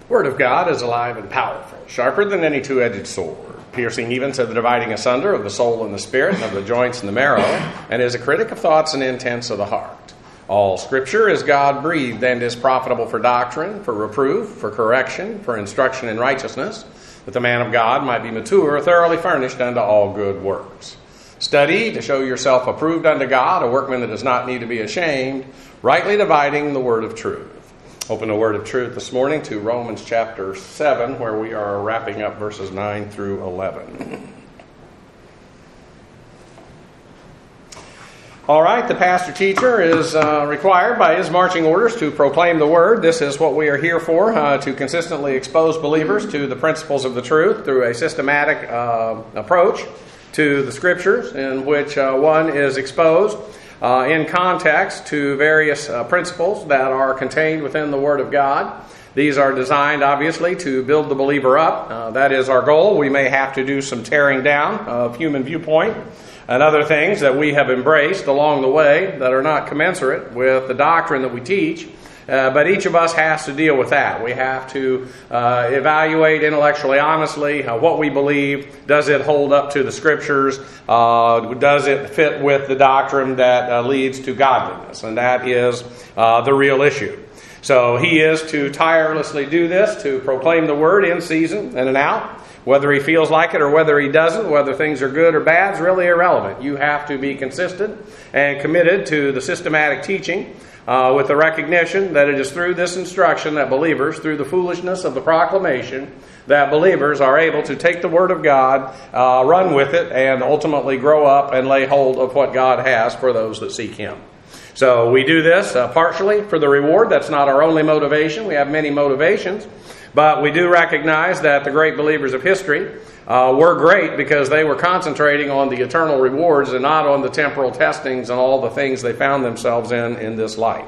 Word of God is alive and powerful, sharper than any two-edged sword, piercing even to the dividing asunder of the soul and the spirit, and of the joints and the marrow, and is a critic of thoughts and intents of the heart. All Scripture is God-breathed and is profitable for doctrine, for reproof, for correction, for instruction in righteousness, that the man of God might be mature, thoroughly furnished unto all good works. Study to show yourself approved unto God, a workman that does not need to be ashamed, rightly dividing the word of truth. Open the word of truth this morning to Romans chapter 7, where we are wrapping up verses 9 through 11. All right, the pastor-teacher is required by his marching orders to proclaim the word. This is what we are here for, to consistently expose believers to the principles of the truth through a systematic approach to the Scriptures, in which one is exposed in context to various principles that are contained within the Word of God. These are designed, obviously, to build the believer up. That is our goal. We may have to do some tearing down of human viewpoint and other things that we have embraced along the way that are not commensurate with the doctrine that we teach. But each of us has to deal with that. We have to evaluate intellectually, honestly, what we believe. Does it hold up to the Scriptures? Does it fit with the doctrine that leads to godliness? And that is the real issue. So he is to tirelessly do this, to proclaim the word in season and out. Whether he feels like it or whether he doesn't, whether things are good or bad, is really irrelevant. You have to be consistent and committed to the systematic teaching with the recognition that it is through this instruction that believers, through the foolishness of the proclamation, that believers are able to take the Word of God, run with it, and ultimately grow up and lay hold of what God has for those that seek Him. So we do this partially for the reward. That's not our only motivation. We have many motivations. But we do recognize that the great believers of history were great because they were concentrating on the eternal rewards and not on the temporal testings and all the things they found themselves in this life.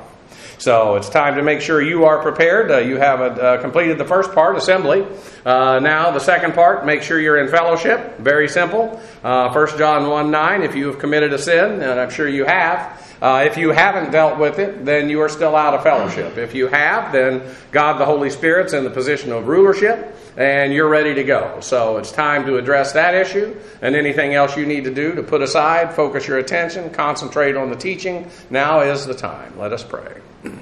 So it's time to make sure you are prepared. You have completed the first part, assembly. Now the second part, make sure you're in fellowship. Very simple. 1 John 1:9, if you have committed a sin, and I'm sure you have, if you haven't dealt with it, then you are still out of fellowship. If you have, then God the Holy Spirit's in the position of rulership, and you're ready to go. So it's time to address that issue, and anything else you need to do to put aside, focus your attention, concentrate on the teaching. Now is the time. Let us pray.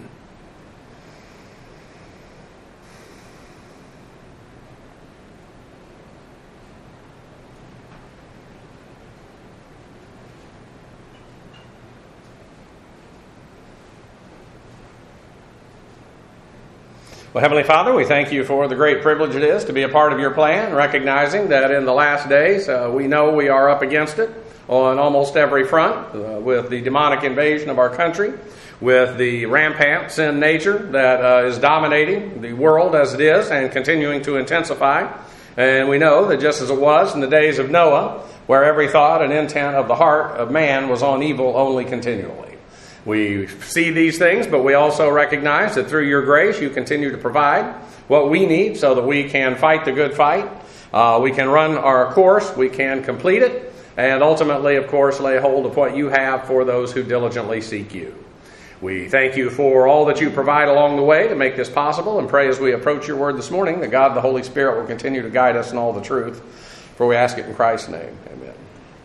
Well, Heavenly Father, we thank you for the great privilege it is to be a part of your plan, recognizing that in the last days we know we are up against it on almost every front, with the demonic invasion of our country, with the rampant sin nature that is dominating the world as it is and continuing to intensify. And we know that just as it was in the days of Noah, where every thought and intent of the heart of man was on evil only continually. We see these things, but we also recognize that through your grace you continue to provide what we need so that we can fight the good fight. We can run our course, we can complete it, and ultimately, of course, lay hold of what you have for those who diligently seek you. We thank you for all that you provide along the way to make this possible, and pray as we approach your word this morning that God the Holy Spirit will continue to guide us in all the truth. For we ask it in Christ's name. Amen.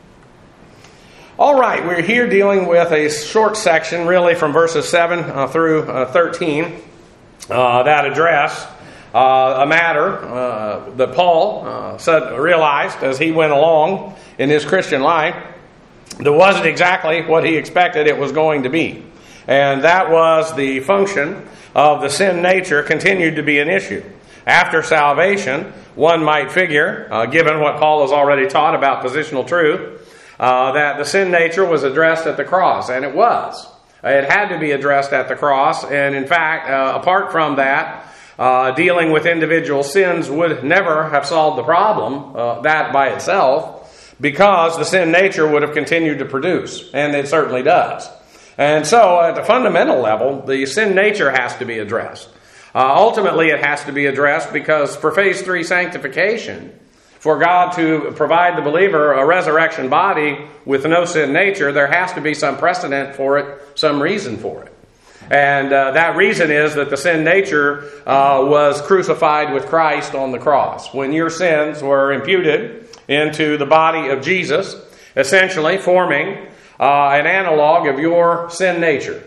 All right, we're here dealing with a short section, really from verses 7 through 13, that address a matter that Paul realized as he went along in his Christian life that wasn't exactly what he expected it was going to be. And that was the function of the sin nature continued to be an issue. After salvation, one might figure, given what Paul has already taught about positional truth, that the sin nature was addressed at the cross, and it was. It had to be addressed at the cross, and in fact, apart from that, dealing with individual sins would never have solved the problem, that by itself, because the sin nature would have continued to produce, and it certainly does. And so, at the fundamental level, the sin nature has to be addressed. Ultimately, it has to be addressed because for phase 3 sanctification, for God to provide the believer a resurrection body with no sin nature, there has to be some precedent for it, some reason for it. And that reason is that the sin nature was crucified with Christ on the cross. When your sins were imputed into the body of Jesus, essentially forming an analog of your sin nature.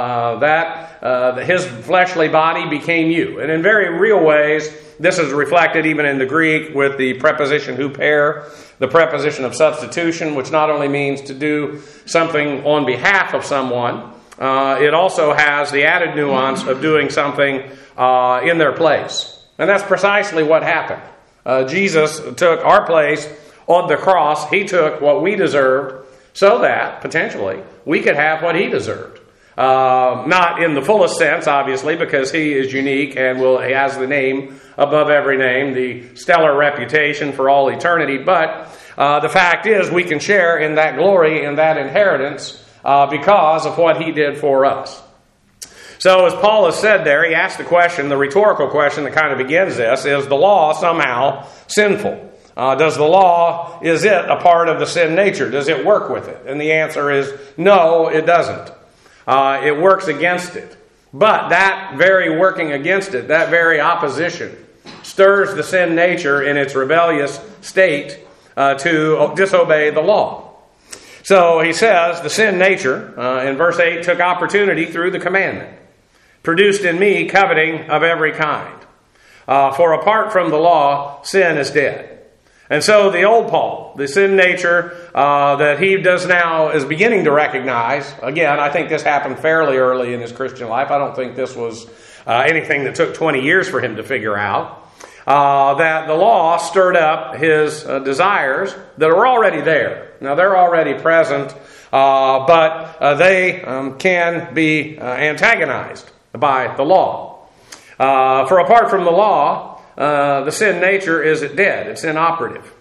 His fleshly body became you. And in very real ways, this is reflected even in the Greek with the preposition huper, the preposition of substitution, which not only means to do something on behalf of someone, it also has the added nuance of doing something in their place. And that's precisely what happened. Jesus took our place on the cross. He took what we deserved so that, potentially, we could have what he deserved. Not in the fullest sense, obviously, because he is unique and he has the name above every name, the stellar reputation for all eternity. But the fact is, we can share in that glory and that inheritance because of what he did for us. So as Paul has said there, he asked the question, the rhetorical question that kind of begins this, is the law somehow sinful? Does the law, is it a part of the sin nature? Does it work with it? And the answer is no, it doesn't. It works against it. But that very working against it, that very opposition, stirs the sin nature in its rebellious state to disobey the law. So he says, the sin nature, in verse 8, took opportunity through the commandment, produced in me coveting of every kind. For apart from the law, sin is dead. And so the old Paul, the sin nature that he does now is beginning to recognize. Again, I think this happened fairly early in his Christian life. I don't think this was anything that took 20 years for him to figure out. That the law stirred up his desires that were already there. Now, they're already present, but they can be antagonized by the law. For apart from the law, the sin nature is dead. It's inoperative.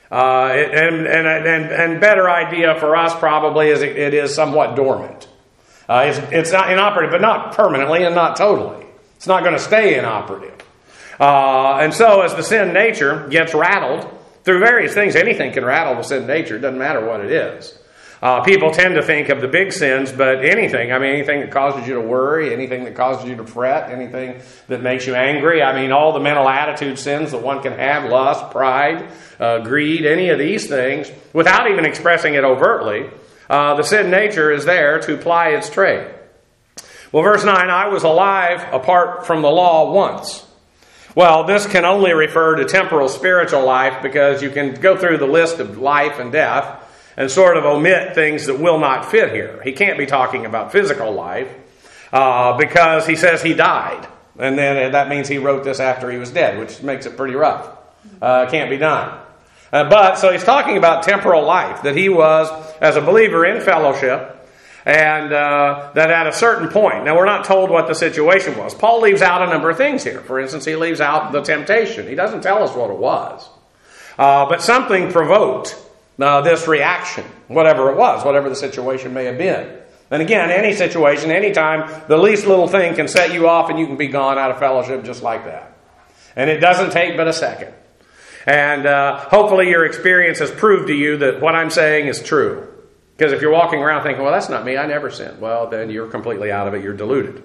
And better idea for us probably is it is somewhat dormant. It's not inoperative, but not permanently and not totally. It's not going to stay inoperative. And so as the sin nature gets rattled through various things, anything can rattle the sin nature. It doesn't matter what it is. People tend to think of the big sins, but anything that causes you to worry, anything that causes you to fret, anything that makes you angry, all the mental attitude sins that one can have, lust, pride, greed, any of these things, without even expressing it overtly, the sin nature is there to ply its trade. Well, verse 9, I was alive apart from the law once. Well, this can only refer to temporal spiritual life because you can go through the list of life and death and sort of omit things that will not fit here. He can't be talking about physical life because he says he died. And then that means he wrote this after he was dead, which makes it pretty rough. Can't be done. So he's talking about temporal life, that he was, as a believer in fellowship, and that at a certain point, now we're not told what the situation was. Paul leaves out a number of things here. For instance, he leaves out the temptation. He doesn't tell us what it was. But something provoked this reaction, whatever it was, whatever the situation may have been. And again, any situation, any time, the least little thing can set you off and you can be gone out of fellowship just like that. And it doesn't take but a second. And hopefully your experience has proved to you that what I'm saying is true. Because if you're walking around thinking, well, that's not me, I never sinned. Well, then you're completely out of it. You're deluded.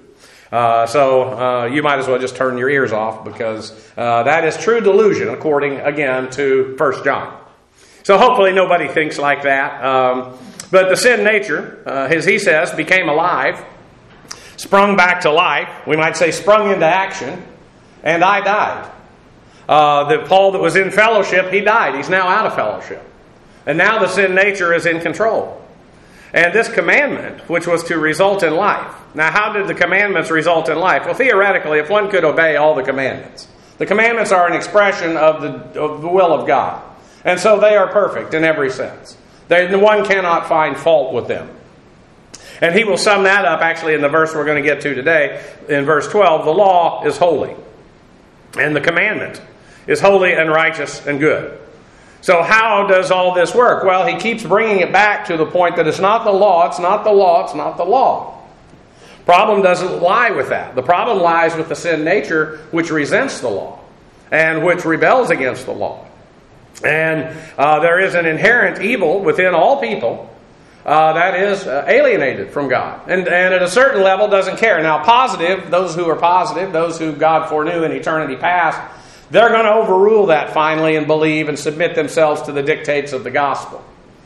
So you might as well just turn your ears off because that is true delusion according, again, to 1 John. So hopefully nobody thinks like that. But the sin nature, as he says, became alive, sprung back to life. We might say sprung into action, and I died. Paul that was in fellowship, he died. He's now out of fellowship. And now the sin nature is in control. And this commandment, which was to result in life. Now, how did the commandments result in life? Well, theoretically, if one could obey all the commandments. The commandments are an expression of the will of God. And so they are perfect in every sense. One cannot find fault with them. And he will sum that up actually in the verse we're going to get to today. In verse 12, the law is holy. And the commandment is holy and righteous and good. So how does all this work? Well, he keeps bringing it back to the point that it's not the law, it's not the law, it's not the law. Problem doesn't lie with that. The problem lies with the sin nature which resents the law and which rebels against the law. And there is an inherent evil within all people that is alienated from God. And at a certain level doesn't care. Now positive, those who are positive, those who God foreknew in eternity past, they're going to overrule that finally and believe and submit themselves to the dictates of the gospel.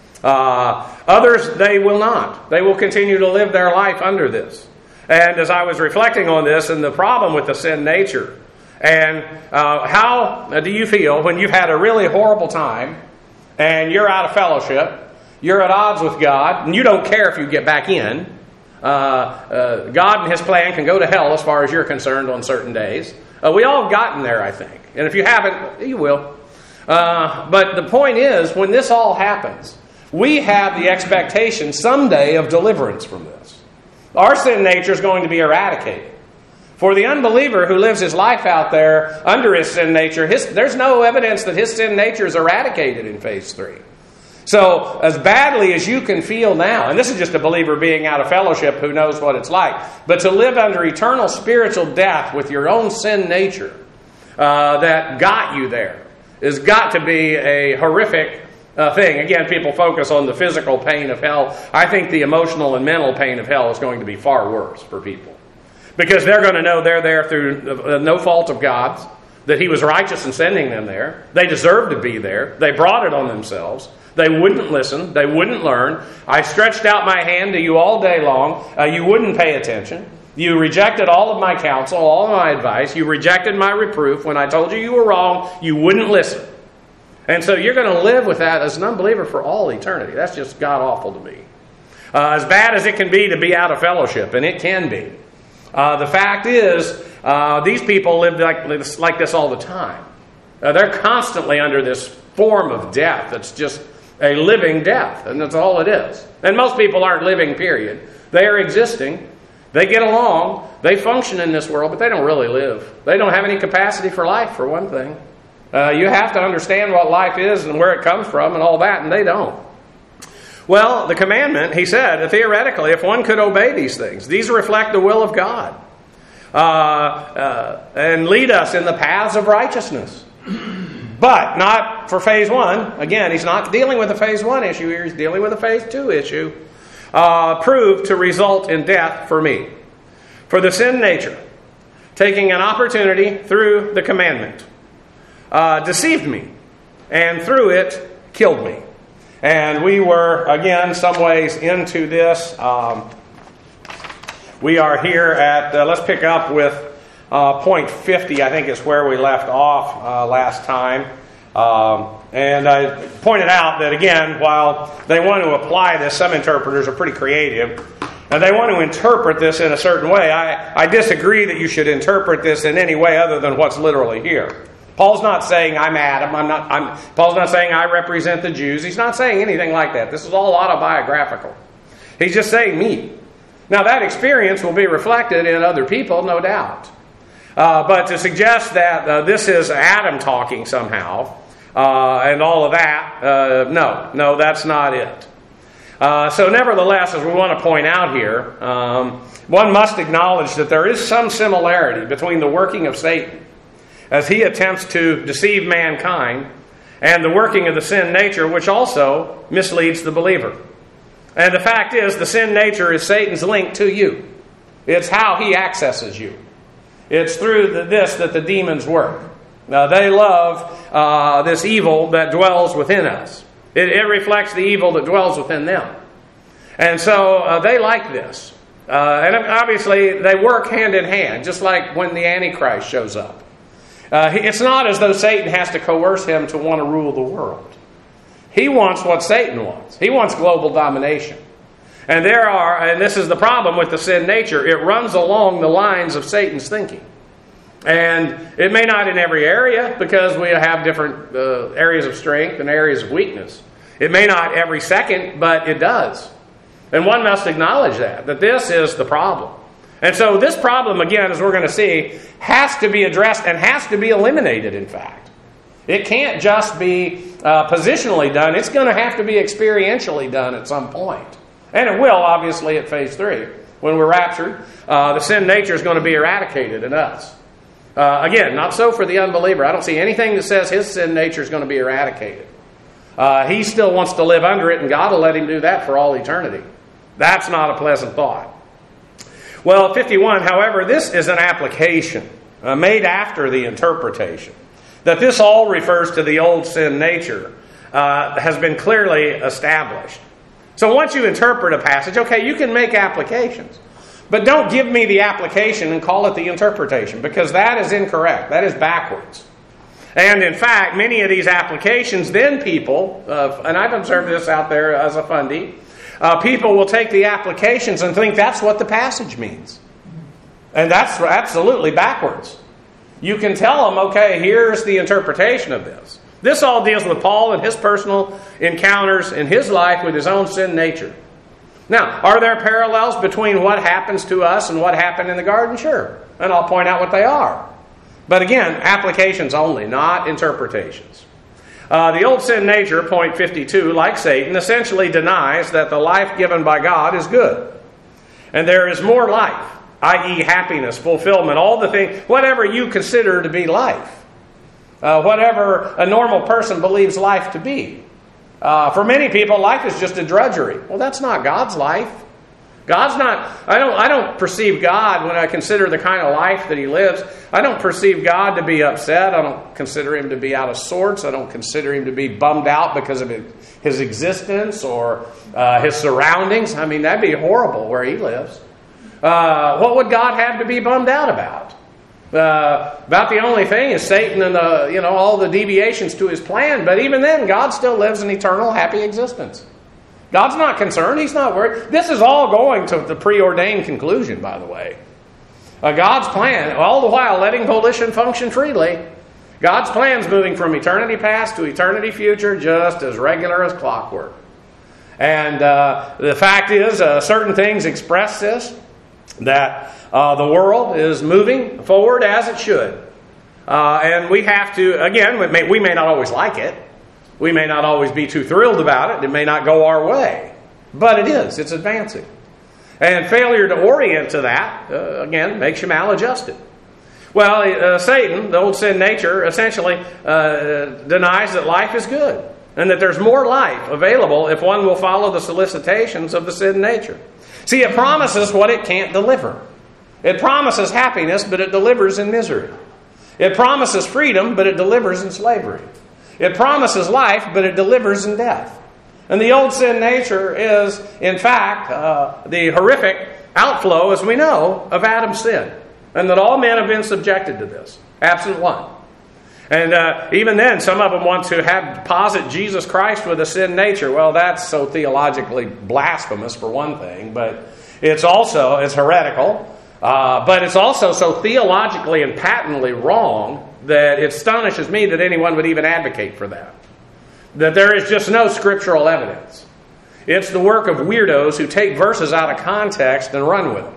Others, they will not. They will continue to live their life under this. And as I was reflecting on this and the problem with the sin nature, and how do you feel when you've had a really horrible time and you're out of fellowship, you're at odds with God, and you don't care if you get back in. God and His plan can go to hell as far as you're concerned on certain days. We all have gotten there, I think. And if you haven't, you will. But the point is, when this all happens, we have the expectation someday of deliverance from this. Our sin nature is going to be eradicated. For the unbeliever who lives his life out there under his sin nature, there's no evidence that his sin nature is eradicated in phase 3. So, as badly as you can feel now, and this is just a believer being out of fellowship who knows what it's like, but to live under eternal spiritual death with your own sin nature that got you there has got to be a horrific thing. Again, people focus on the physical pain of hell. I think the emotional and mental pain of hell is going to be far worse for people. Because they're going to know they're there through no fault of God's, that He was righteous in sending them there. They deserved to be there. They brought it on themselves. They wouldn't listen. They wouldn't learn. I stretched out my hand to you all day long. You wouldn't pay attention. You rejected all of my counsel, all of my advice. You rejected my reproof. When I told you you were wrong, you wouldn't listen. And so you're going to live with that as an unbeliever for all eternity. That's just God-awful to me. As bad as it can be to be out of fellowship, and it can be. The fact is, these people live like this all the time. They're constantly under this form of death that's just a living death, and that's all it is. And most people aren't living, period. They are existing. They get along. They function in this world, but they don't really live. They don't have any capacity for life, for one thing. You have to understand what life is and where it comes from and all that, and they don't. Well, the commandment, he said, theoretically, if one could obey these things, these reflect the will of God and lead us in the paths of righteousness. But not for phase 1. Again, he's not dealing with a phase 1 issue here. He's dealing with a phase 2 issue. Proved to result in death for me. For the sin nature, taking an opportunity through the commandment, deceived me, and through it killed me. And we were, again, some ways into this. We are here at, let's pick up with point 50, I think is where we left off last time. And I pointed out that, again, while they want to apply this, some interpreters are pretty creative, and they want to interpret this in a certain way. I disagree that you should interpret this in any way other than what's literally here. Paul's not saying I'm Adam. Paul's not saying I represent the Jews. He's not saying anything like that. This is all autobiographical. He's just saying me. Now, that experience will be reflected in other people, no doubt. But to suggest that this is Adam talking somehow and all of that, no, that's not it. So nevertheless, as we want to point out here, one must acknowledge that there is some similarity between the working of Satan as he attempts to deceive mankind and the working of the sin nature, which also misleads the believer. And the fact is, the sin nature is Satan's link to you. It's how he accesses you. It's through this that the demons work. They love this evil that dwells within us. It reflects the evil that dwells within them. And so they like this. And obviously they work hand in hand, just like when the Antichrist shows up. It's not as though Satan has to coerce him to want to rule the world. He wants what Satan wants. He wants global domination. And this is the problem with the sin nature, it runs along the lines of Satan's thinking. And it may not in every area, because we have different areas of strength and areas of weakness. It may not every second, but it does. And one must acknowledge that this is the problem. And so this problem, again, as we're going to see, has to be addressed and has to be eliminated, in fact. It can't just be positionally done. It's going to have to be experientially done at some point. And it will, obviously, at phase 3. When we're raptured, the sin nature is going to be eradicated in us. Again, not so for the unbeliever. I don't see anything that says his sin nature is going to be eradicated. He still wants to live under it, and God will let him do that for all eternity. That's not a pleasant thought. Well, 51, however, this is an application made after the interpretation. That this all refers to the old sin nature has been clearly established. So once you interpret a passage, okay, you can make applications. But don't give me the application and call it the interpretation, because that is incorrect. That is backwards. And in fact, many of these applications, then people, and I've observed this out there as a fundie, people will take the applications and think that's what the passage means. And that's absolutely backwards. You can tell them, okay, here's the interpretation of this. This all deals with Paul and his personal encounters in his life with his own sin nature. Now, are there parallels between what happens to us and what happened in the garden? Sure. And I'll point out what they are. But again, applications only, not interpretations. The old sin nature, point 52, like Satan, essentially denies that the life given by God is good. And there is more life, i.e. happiness, fulfillment, all the things, whatever you consider to be life. Whatever a normal person believes life to be. For many people, life is just a drudgery. Well, that's not God's life. God's not, I don't perceive God when I consider the kind of life that He lives. I don't perceive God to be upset. I don't consider Him to be out of sorts. I don't consider Him to be bummed out because of His existence or His surroundings. I mean, that'd be horrible where He lives. What would God have to be bummed out about? About the only thing is Satan and all the deviations to his plan. But even then, God still lives an eternal, happy existence. God's not concerned. He's not worried. This is all going to the preordained conclusion, by the way. God's plan, all the while letting volition function freely. God's plan's moving from eternity past to eternity future, just as regular as clockwork. And the fact is, certain things express this, that the world is moving forward as it should. And we have to, again, we may not always like it. We may not always be too thrilled about it. It may not go our way. But it is. It's advancing. And failure to orient to that, again, makes you maladjusted. Well, Satan, the old sin nature, essentially denies that life is good. And that there's more life available if one will follow the solicitations of the sin nature. See, it promises what it can't deliver. It promises happiness, but it delivers in misery. It promises freedom, but it delivers in slavery. It promises life, but it delivers in death. And the old sin nature is, in fact, the horrific outflow, as we know, of Adam's sin. And that all men have been subjected to this, absent one. And even then, some of them want to posit Jesus Christ with a sin nature. Well, that's so theologically blasphemous, for one thing. But it's heretical. But it's also so theologically and patently wrong that it astonishes me that anyone would even advocate for that. That there is just no scriptural evidence. It's the work of weirdos who take verses out of context and run with them.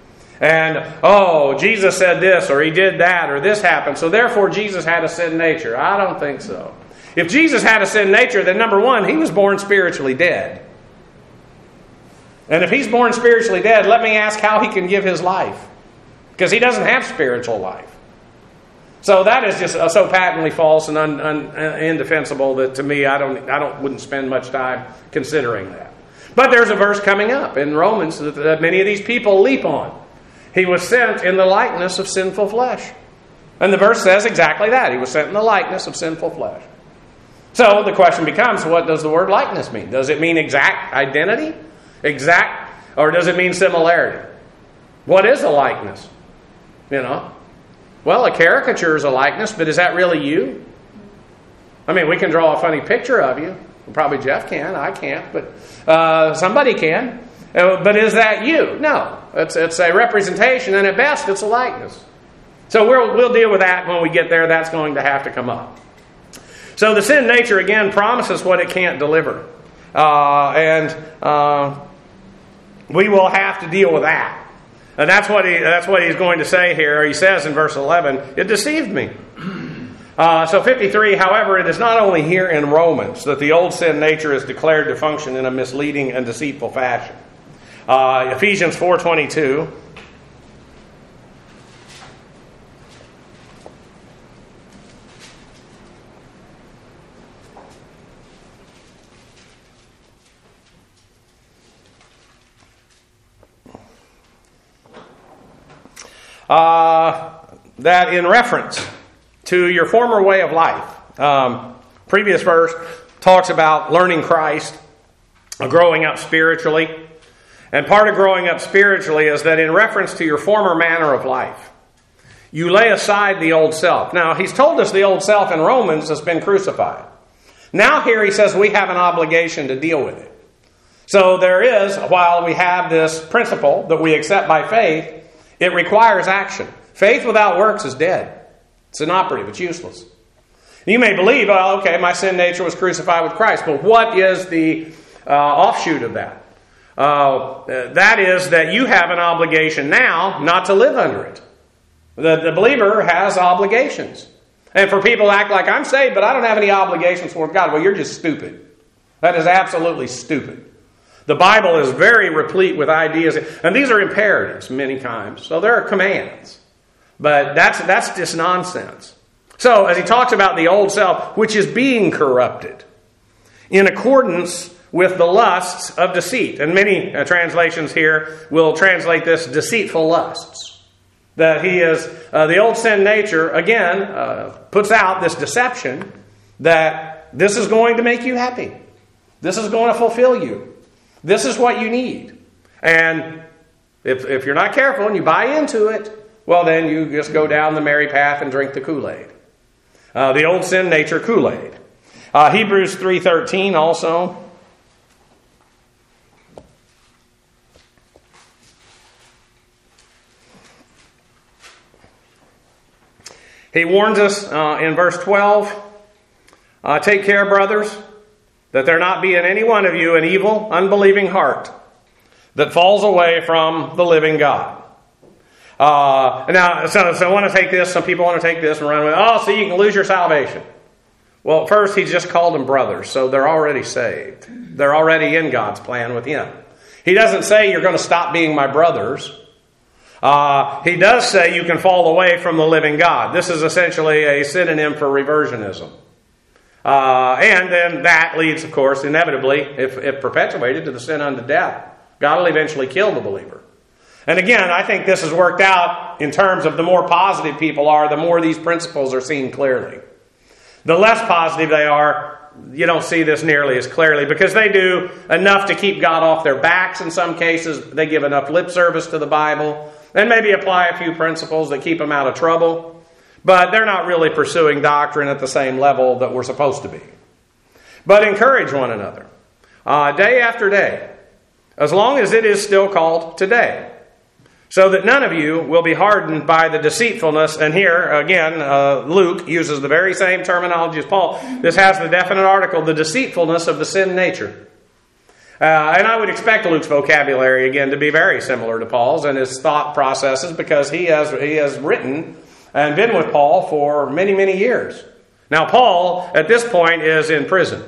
And, Jesus said this, or He did that, or this happened, so therefore Jesus had a sin nature. I don't think so. If Jesus had a sin nature, then number one, He was born spiritually dead. And if He's born spiritually dead, let me ask how He can give His life. Because He doesn't have spiritual life. So that is just so patently false and indefensible that to me, I wouldn't spend much time considering that. But there's a verse coming up in Romans that many of these people leap on. He was sent in the likeness of sinful flesh. And the verse says exactly that. He was sent in the likeness of sinful flesh. So the question becomes, what does the word likeness mean? Does it mean exact identity? Exact, or does it mean similarity? What is a likeness? Well, a caricature is a likeness, but is that really you? I mean, we can draw a funny picture of you. Probably Jeff can. I can't, but somebody can. But is that you? No. It's a representation, and at best, it's a likeness. So we'll deal with that when we get there. That's going to have to come up. So the sin nature, again, promises what it can't deliver. And we will have to deal with that. And that's what he's going to say here. He says in verse 11, it deceived me. So 53, however, it is not only here in Romans that the old sin nature is declared to function in a misleading and deceitful fashion. Ephesians 4:22. that in reference to your former way of life, previous verse talks about learning Christ, growing up spiritually. And part of growing up spiritually is that in reference to your former manner of life, you lay aside the old self. Now, he's told us the old self in Romans has been crucified. Now here he says we have an obligation to deal with it. So there is, while we have this principle that we accept by faith, it requires action. Faith without works is dead. It's inoperative. It's useless. You may believe, well, okay, my sin nature was crucified with Christ, but what is the offshoot of that? That is that you have an obligation now not to live under it. The believer has obligations. And for people to act like, I'm saved, but I don't have any obligations toward God. Well, you're just stupid. That is absolutely stupid. The Bible is very replete with ideas. And these are imperatives many times. So there are commands. But that's just nonsense. So as he talks about the old self, which is being corrupted in accordance with the lusts of deceit. And many translations here will translate this deceitful lusts. That he is, the old sin nature, again, puts out this deception that this is going to make you happy. This is going to fulfill you. This is what you need. And if you're not careful and you buy into it, well, then you just go down the merry path and drink the Kool-Aid. The old sin nature Kool-Aid. Hebrews 3:13 also. He warns us in verse 12, take care, brothers, that there not be in any one of you an evil, unbelieving heart that falls away from the living God. So I want to take this. Some people want to take this and run with it. Oh, see, you can lose your salvation. Well, first, he's just called them brothers, so they're already saved. They're already in God's plan with him. He doesn't say you're going to stop being my brothers. He does say you can fall away from the living God. This is essentially a synonym for reversionism. And then that leads, of course, inevitably, if perpetuated, to the sin unto death. God will eventually kill the believer. And again, I think this is worked out in terms of the more positive people are, the more these principles are seen clearly. The less positive they are, you don't see this nearly as clearly because they do enough to keep God off their backs in some cases. They give enough lip service to the Bible and maybe apply a few principles that keep them out of trouble. But they're not really pursuing doctrine at the same level that we're supposed to be. But encourage one another day after day, as long as it is still called today, so that none of you will be hardened by the deceitfulness. And here, again, Luke uses the very same terminology as Paul. This has the definite article, the deceitfulness of the sin nature. And I would expect Luke's vocabulary, again, to be very similar to Paul's and his thought processes because he has written and been with Paul for many, many years. Now, Paul, at this point, is in prison.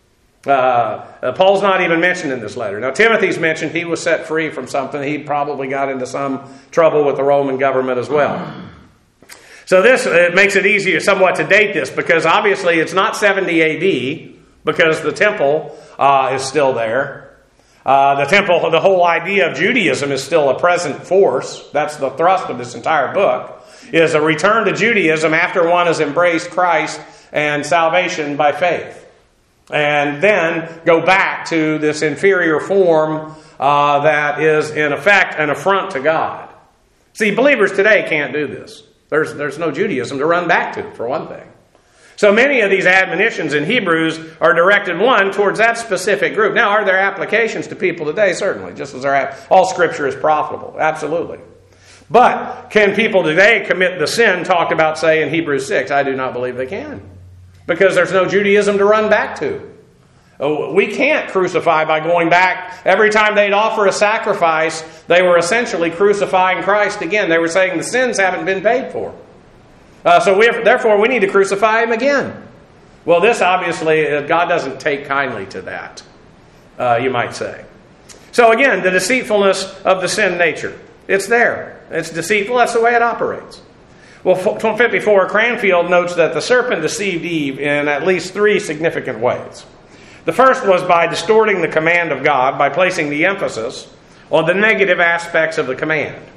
Paul's not even mentioned in this letter. Now, Timothy's mentioned he was set free from something. He probably got into some trouble with the Roman government as well. So it makes it easier somewhat to date this because obviously it's not 70 A.D. because the temple is still there. The temple, the whole idea of Judaism is still a present force. That's the thrust of this entire book, is a return to Judaism after one has embraced Christ and salvation by faith. And then go back to this inferior form that is in effect an affront to God. See, believers today can't do this. There's no Judaism to run back to, for one thing. So many of these admonitions in Hebrews are directed, one, towards that specific group. Now, are there applications to people today? Certainly, just as all Scripture is profitable. Absolutely. But can people today commit the sin talked about, say, in Hebrews 6? I do not believe they can. Because there's no Judaism to run back to. We can't crucify by going back. Every time they'd offer a sacrifice, they were essentially crucifying Christ again. They were saying the sins haven't been paid for. Therefore, we need to crucify Him again. Well, this obviously, God doesn't take kindly to that, you might say. So again, the deceitfulness of the sin nature. It's there. It's deceitful. That's the way it operates. Well, 54, Cranfield notes that the serpent deceived Eve in at least three significant ways. The first was by distorting the command of God by placing the emphasis on the negative aspects of the command.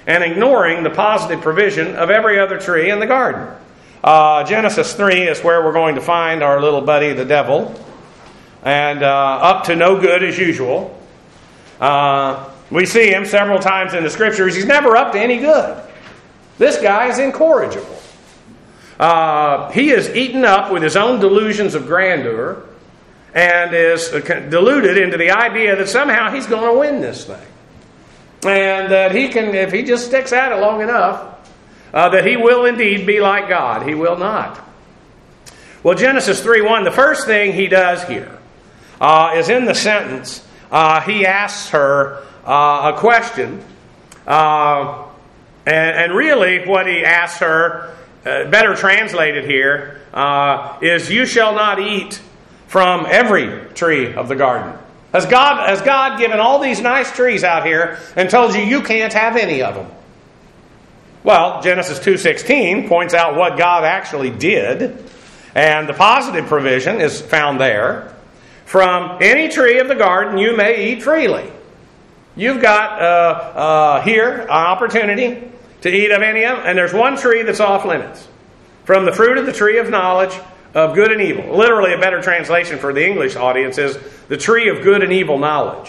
and ignoring the positive provision of every other tree in the garden. Genesis 3 is where we're going to find our little buddy, the devil, and up to no good as usual. We see him several times in the Scriptures. He's never up to any good. This guy is incorrigible. He is eaten up with his own delusions of grandeur and is deluded into the idea that somehow he's going to win this thing. And that he can, if he just sticks at it long enough, that he will indeed be like God. He will not. Well, Genesis 3:1, the first thing he does here is in the sentence, he asks her a question. And really what he asks her, better translated here, is, you shall not eat from every tree of the garden. Has God given all these nice trees out here and told you you can't have any of them? Well, Genesis 2:16 points out what God actually did, and the positive provision is found there. From any tree of the garden you may eat freely. You've got here an opportunity to eat of any of them, and there's one tree that's off limits. From the fruit of the tree of knowledge of good and evil. Literally, a better translation for the English audience is the tree of good and evil knowledge.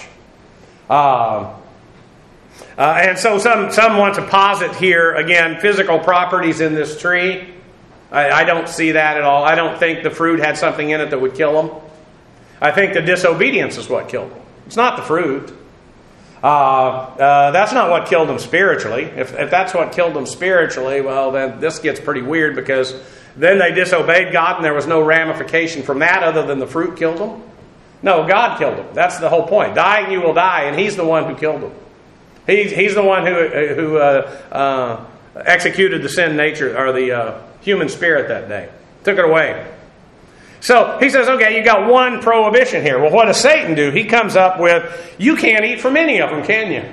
And so some want to posit here, again, physical properties in this tree. I don't see that at all. I don't think the fruit had something in it that would kill them. I think the disobedience is what killed them. It's not the fruit. That's not what killed them spiritually. If that's what killed them spiritually, well, then this gets pretty weird, because then they disobeyed God and there was no ramification from that other than the fruit killed them. No, God killed them. That's the whole point. Dying you will die, and He's the one who killed them. He's the one who executed the sin nature, or the human spirit that day. Took it away. So he says, okay, you got one prohibition here. Well, what does Satan do? He comes up with, you can't eat from any of them, can you?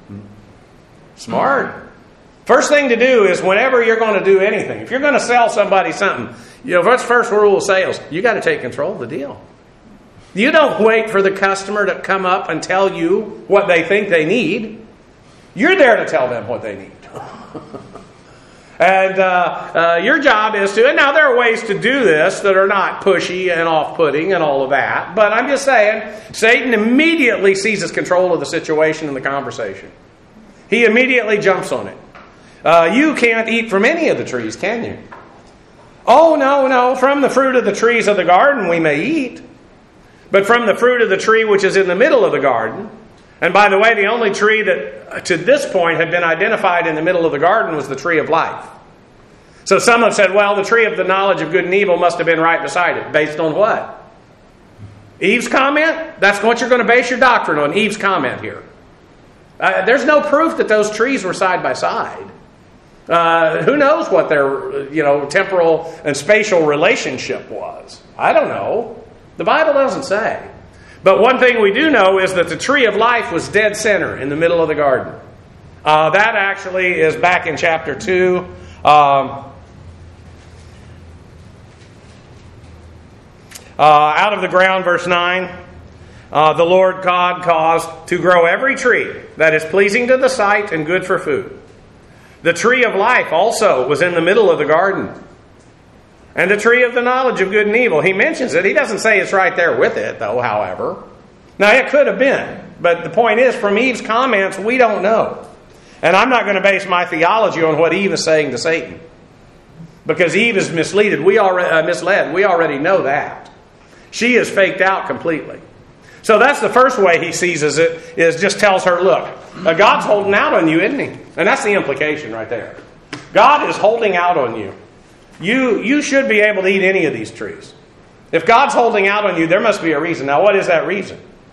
Smart. First thing to do is, whenever you're going to do anything, if you're going to sell somebody something, what's the first rule of sales? You got to take control of the deal. You don't wait for the customer to come up and tell you what they think they need. You're there to tell them what they need. And your job is to, and now there are ways to do this that are not pushy and off-putting and all of that, but I'm just saying, Satan immediately seizes control of the situation and the conversation. He immediately jumps on it. You can't eat from any of the trees, can you? Oh, no, from the fruit of the trees of the garden we may eat, but from the fruit of the tree which is in the middle of the garden. And by the way, the only tree that to this point had been identified in the middle of the garden was the tree of life. So some have said, well, the tree of the knowledge of good and evil must have been right beside it. Based on what? Eve's comment? That's what you're going to base your doctrine on, Eve's comment here. There's no proof that those trees were side by side. Who knows what their temporal and spatial relationship was? I don't know. The Bible doesn't say. But one thing we do know is that the tree of life was dead center in the middle of the garden. That actually is back in chapter 2. Out of the ground, verse 9, the Lord God caused to grow every tree that is pleasing to the sight and good for food. The tree of life also was in the middle of the garden. And the tree of the knowledge of good and evil. He mentions it. He doesn't say it's right there with it, though, however. Now, it could have been. But the point is, from Eve's comments, we don't know. And I'm not going to base my theology on what Eve is saying to Satan. Because Eve is misled. We already know that. She is faked out completely. So that's the first way he seizes it, is just tells her, look, God's holding out on you, isn't He? And that's the implication right there. God is holding out on you. You should be able to eat any of these trees. If God's holding out on you, there must be a reason. Now, what is that reason?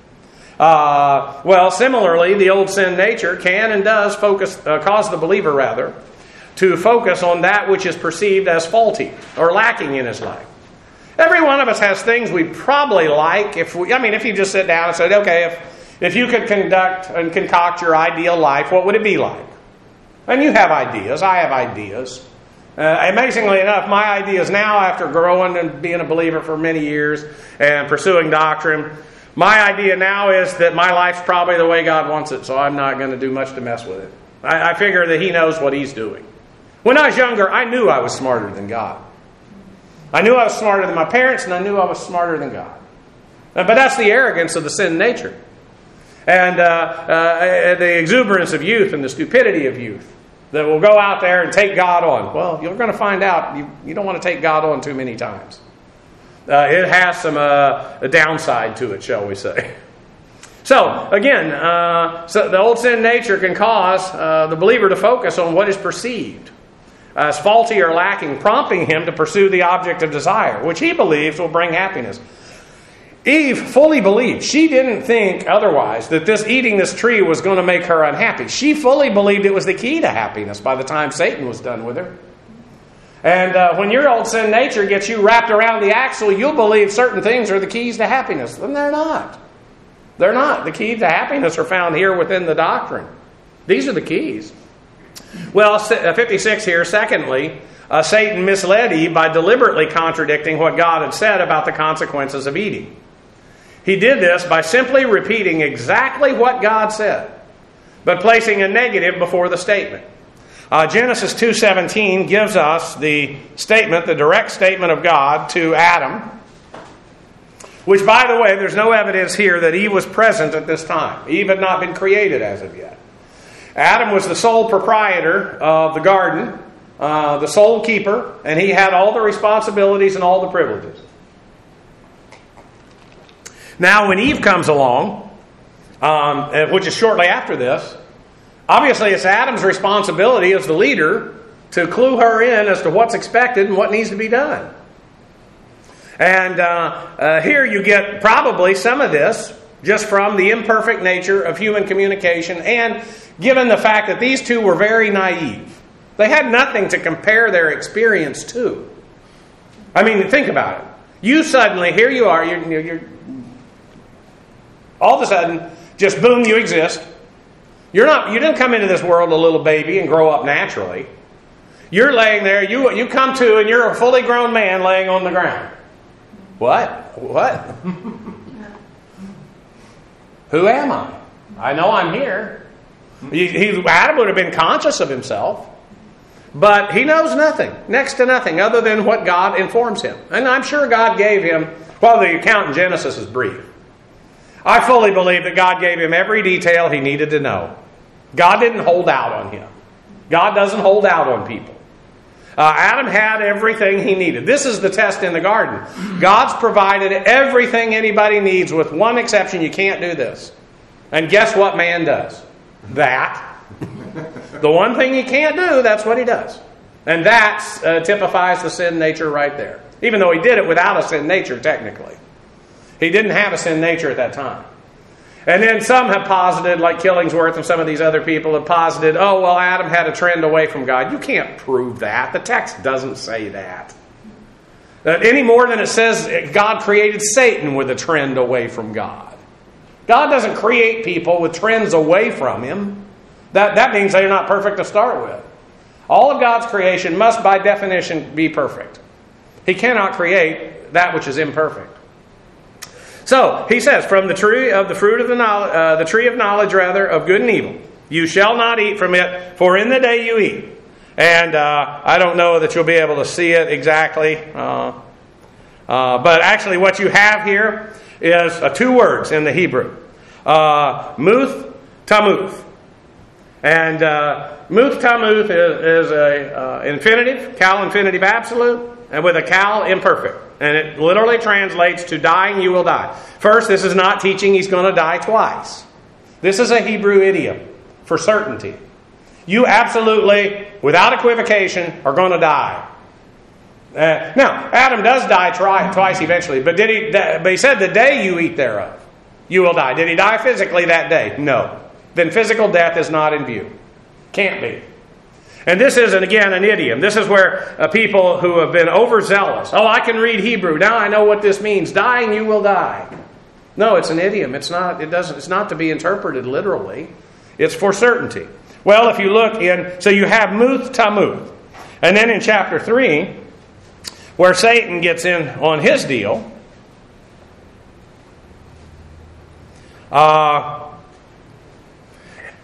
Well, similarly, the old sin nature can and does cause the believer, to focus on that which is perceived as faulty or lacking in his life. Every one of us has things we probably like. If you just sit down and said, okay, if you could conduct and concoct your ideal life, what would it be like? And you have ideas. I have ideas. Amazingly enough, my ideas now, after growing and being a believer for many years and pursuing doctrine, my idea now is that my life's probably the way God wants it, so I'm not going to do much to mess with it. I figure that he knows what he's doing. When I was younger, I knew I was smarter than God. I knew I was smarter than my parents, and I knew I was smarter than God. But that's the arrogance of the sin nature. And the exuberance of youth and the stupidity of youth that will go out there and take God on. Well, you're going to find out you don't want to take God on too many times. It has some a downside to it, shall we say. So, again, so the old sin nature can cause the believer to focus on what is perceived as faulty or lacking, prompting him to pursue the object of desire, which he believes will bring happiness. Eve fully believed. She didn't think otherwise, that eating this tree was going to make her unhappy. She fully believed it was the key to happiness by the time Satan was done with her. And when your old sin nature gets you wrapped around the axle, you'll believe certain things are the keys to happiness. And they're not. They're not. The keys to happiness are found here within the doctrine. These are the keys. Well, 56 here, secondly, Satan misled Eve by deliberately contradicting what God had said about the consequences of eating. He did this by simply repeating exactly what God said, but placing a negative before the statement. Genesis 2:17 gives us the statement, the direct statement of God to Adam, which, by the way, there's no evidence here that Eve was present at this time. Eve had not been created as of yet. Adam was the sole proprietor of the garden, the sole keeper, and he had all the responsibilities and all the privileges. Now, when Eve comes along, which is shortly after this, obviously it's Adam's responsibility as the leader to clue her in as to what's expected and what needs to be done. And here you get probably some of this just from the imperfect nature of human communication, and given the fact that these two were very naive. They had nothing to compare their experience to. I mean, think about it. You suddenly, here you are, you're all of a sudden, just boom, you exist. You didn't come into this world a little baby and grow up naturally. You're laying there, you come to, and you're a fully grown man laying on the ground. What? Who am I? I know I'm here. Adam would have been conscious of himself, but he knows nothing, next to nothing, other than what God informs him. And I'm sure God gave him, well, the account in Genesis is brief. I fully believe that God gave him every detail he needed to know. God didn't hold out on him. God doesn't hold out on people. Adam had everything he needed. This is the test in the garden. God's provided everything anybody needs, with one exception: you can't do this. And guess what man does? That. The one thing he can't do, that's what he does. And that typifies the sin nature right there. Even though he did it without a sin nature, technically. He didn't have a sin nature at that time. And then some have posited, like Killingsworth and some of these other people have posited, oh, well, Adam had a trend away from God. You can't prove that. The text doesn't say that. Any more than it says God created Satan with a trend away from God. God doesn't create people with trends away from Him. That means they're not perfect to start with. All of God's creation must, by definition, be perfect. He cannot create that which is imperfect. So, he says, from the tree of the fruit of the tree of knowledge, of good and evil, you shall not eat from it, for in the day you eat. And I don't know that you'll be able to see it exactly. But actually what you have here is two words in the Hebrew. Muth tamuth. And muth tamuth is a infinitive, cal infinitive absolute, and with a cal imperfect. And it literally translates to dying, you will die. First, this is not teaching he's going to die twice. This is a Hebrew idiom for certainty. You absolutely, without equivocation, are going to die. Now, Adam does die twice eventually, but he said the day you eat thereof, you will die. Did he die physically that day? No. Then physical death is not in view. Can't be. And this is, again, an idiom. This is where people who have been overzealous, oh, I can read Hebrew, now I know what this means. Dying, you will die. No, it's an idiom. It's not to be interpreted literally. It's for certainty. Well, if you look in, so you have muth tamuth. And then in chapter 3, where Satan gets in on his deal,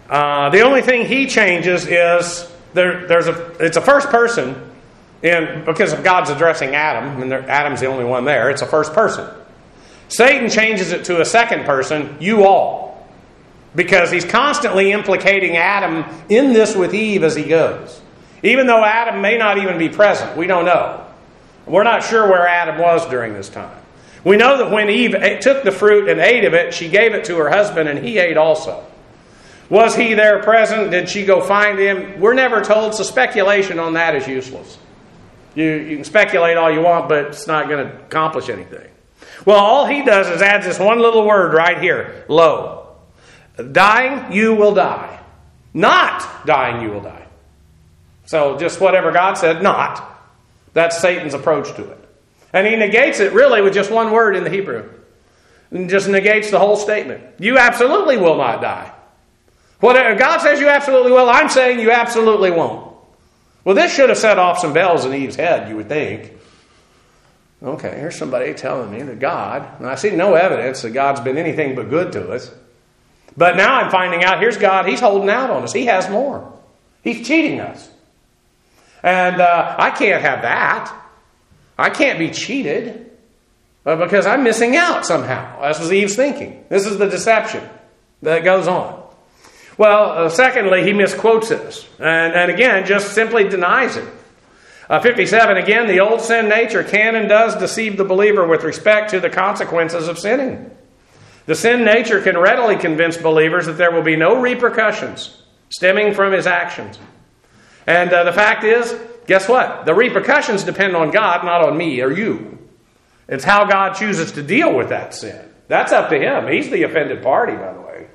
The only thing he changes is it's a first person, and because of God's addressing Adam, and Adam's the only one there, it's a first person. Satan changes it to a second person, you all, because he's constantly implicating Adam in this with Eve as he goes. Even though Adam may not even be present, we don't know. We're not sure where Adam was during this time. We know that when Eve took the fruit and ate of it, she gave it to her husband and he ate also. Was he there present? Did she go find him? We're never told, so speculation on that is useless. You can speculate all you want, but it's not going to accomplish anything. Well, all he does is adds this one little word right here, lo. Dying, you will die. Not dying, you will die. So just whatever God said, not. That's Satan's approach to it. And he negates it really with just one word in the Hebrew. And just negates the whole statement. You absolutely will not die. Whatever God says you absolutely will, I'm saying you absolutely won't. Well, this should have set off some bells in Eve's head, you would think. Okay, here's somebody telling me that God, and I see no evidence that God's been anything but good to us. But now I'm finding out, here's God, He's holding out on us. He has more. He's cheating us. And I can't have that. I can't be cheated because I'm missing out somehow. This was Eve's thinking. This is the deception that goes on. Well, secondly, he misquotes this. And again, just simply denies it. 57, again, the old sin nature can and does deceive the believer with respect to the consequences of sinning. The sin nature can readily convince believers that there will be no repercussions stemming from his actions. And the fact is, guess what? The repercussions depend on God, not on me or you. It's how God chooses to deal with that sin. That's up to Him. He's the offended party, by the way.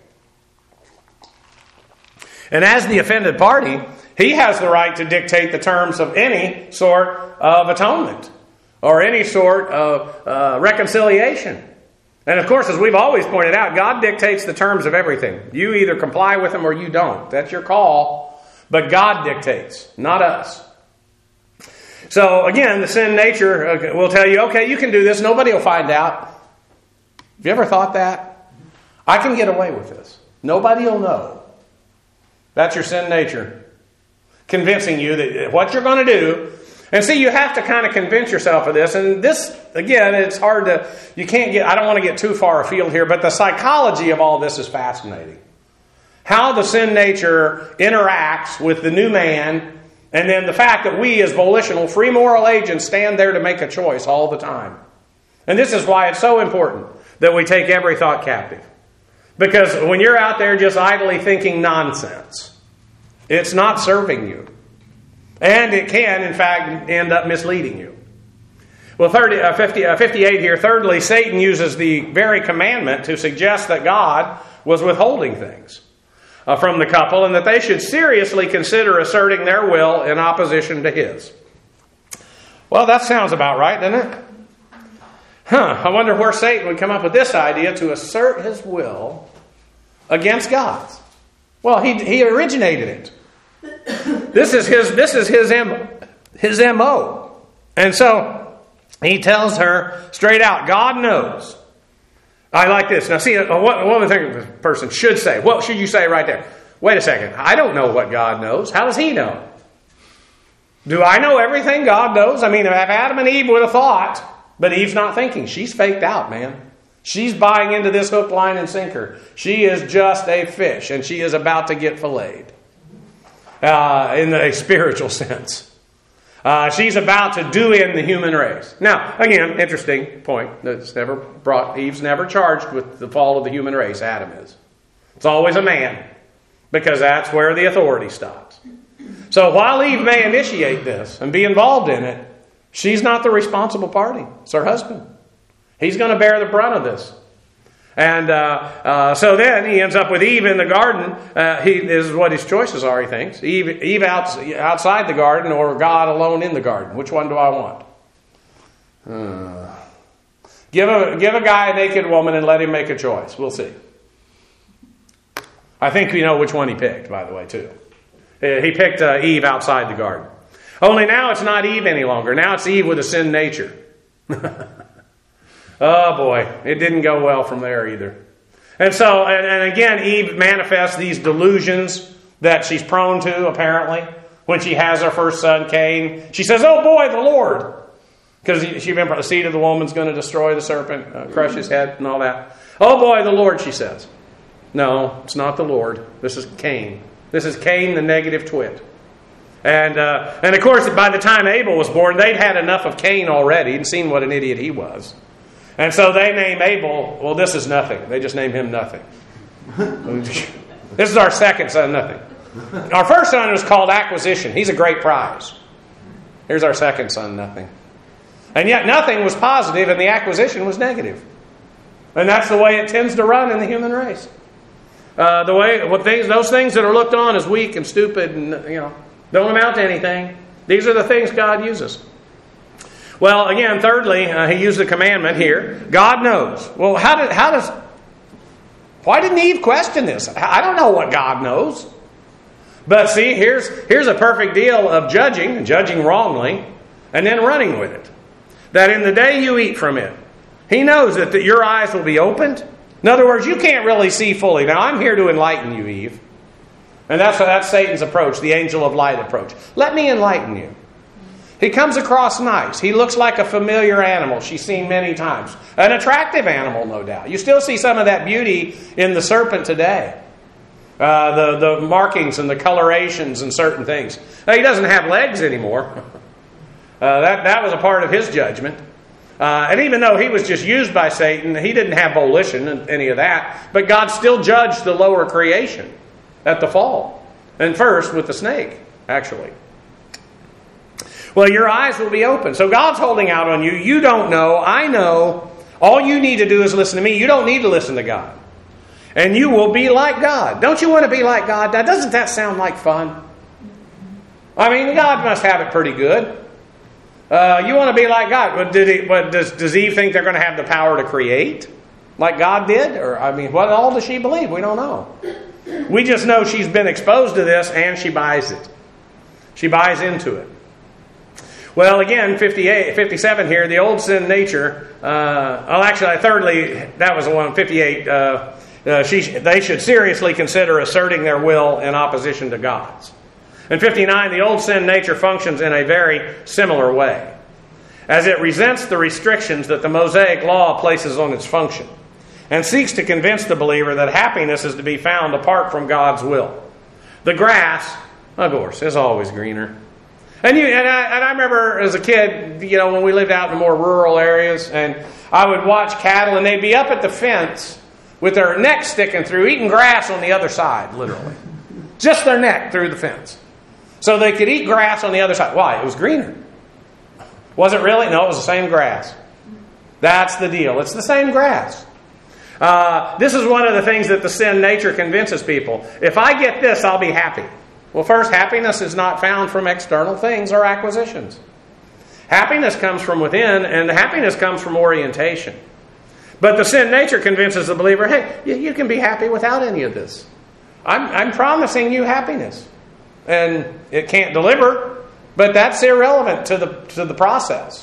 And as the offended party, He has the right to dictate the terms of any sort of atonement or any sort of reconciliation. And of course, as we've always pointed out, God dictates the terms of everything. You either comply with them or you don't. That's your call. But God dictates, not us. So again, the sin nature will tell you, okay, you can do this. Nobody will find out. Have you ever thought that? I can get away with this. Nobody will know. That's your sin nature. Convincing you that what you're going to do. And see, you have to kind of convince yourself of this. And this, again, it's hard to, I don't want to get too far afield here, but the psychology of all this is fascinating. How the sin nature interacts with the new man, and then the fact that we as volitional, free moral agents stand there to make a choice all the time. And this is why it's so important that we take every thought captive. Because when you're out there just idly thinking nonsense, it's not serving you. And it can, in fact, end up misleading you. Well, 58 here. Thirdly, Satan uses the very commandment to suggest that God was withholding things from the couple and that they should seriously consider asserting their will in opposition to his. Well, that sounds about right, doesn't it? I wonder where Satan would come up with this idea to assert his will against God's. Well, he originated it. This is his MO. And so he tells her straight out, God knows. I like this. Now see, what would think a person should say? What should you say right there? Wait a second. I don't know what God knows. How does He know? Do I know everything God knows? I mean, if Adam and Eve would have thought, but Eve's not thinking. She's faked out, man. She's buying into this hook, line, and sinker. She is just a fish, and she is about to get filleted. In a spiritual sense. She's about to do in the human race. Now, again, interesting point. Eve's never charged with the fall of the human race. Adam is. It's always a man. Because that's where the authority stops. So while Eve may initiate this and be involved in it, she's not the responsible party. It's her husband. He's going to bear the brunt of this. And so then he ends up with Eve in the garden. This is what his choices are, he thinks. Eve outside the garden or God alone in the garden. Which one do I want? Give a guy a naked woman and let him make a choice. We'll see. I think we know which one he picked, by the way, too. He picked Eve outside the garden. Only now it's not Eve any longer. Now it's Eve with a sin nature. Oh boy, it didn't go well from there either. And so, and again, Eve manifests these delusions that she's prone to, apparently, when she has her first son, Cain. She says, "Oh boy, the Lord." Because she remember the seed of the woman's going to destroy the serpent, crush his head and all that. "Oh boy, the Lord," she says. No, it's not the Lord. This is Cain. This is Cain, the negative twit. And of course, by the time Abel was born, they'd had enough of Cain already and seen what an idiot he was. And so they name Abel, well, this is nothing. They just name him Nothing. This is our second son, Nothing. Our first son was called Acquisition. He's a great prize. Here's our second son, Nothing. And yet Nothing was positive and the acquisition was negative. And that's the way it tends to run in the human race. Those things that are looked on as weak and stupid and don't amount to anything. These are the things God uses. Well, again, thirdly, he used the commandment here. God knows. Well, why didn't Eve question this? I don't know what God knows. But see, here's a perfect deal of judging wrongly, and then running with it. That in the day you eat from it, he knows that your eyes will be opened. In other words, you can't really see fully. Now, I'm here to enlighten you, Eve. And that's Satan's approach, the angel of light approach. Let me enlighten you. He comes across nice. He looks like a familiar animal she's seen many times. An attractive animal, no doubt. You still see some of that beauty in the serpent today. The markings and the colorations and certain things. Now, he doesn't have legs anymore. That was a part of his judgment. And even though he was just used by Satan, he didn't have volition and any of that. But God still judged the lower creation at the fall. And first with the snake, actually. Well, your eyes will be open. So God's holding out on you. You don't know. I know. All you need to do is listen to me. You don't need to listen to God. And you will be like God. Don't you want to be like God? Now, doesn't that sound like fun? I mean, God must have it pretty good. You want to be like God. Does Eve think they're going to have the power to create like God did? Or, what all does she believe? We don't know. We just know she's been exposed to this and she buys it. She buys into it. Well, again, 57 here, the old sin nature. Thirdly, that was the one, 58. They should seriously consider asserting their will in opposition to God's. In 59, the old sin nature functions in a very similar way, as it resents the restrictions that the Mosaic law places on its function, and seeks to convince the believer that happiness is to be found apart from God's will. The grass, of course, is always greener. And I remember as a kid, when we lived out in more rural areas, and I would watch cattle, and they'd be up at the fence with their neck sticking through, eating grass on the other side, literally. Just their neck through the fence. So they could eat grass on the other side. Why? It was greener. Was it really? No, it was the same grass. That's the deal. It's the same grass. This is one of the things that the sin nature convinces people. If I get this, I'll be happy. Well, first, happiness is not found from external things or acquisitions. Happiness comes from within, and happiness comes from orientation. But the sin nature convinces the believer, hey, you can be happy without any of this. I'm promising you happiness. And it can't deliver, but that's irrelevant to the process.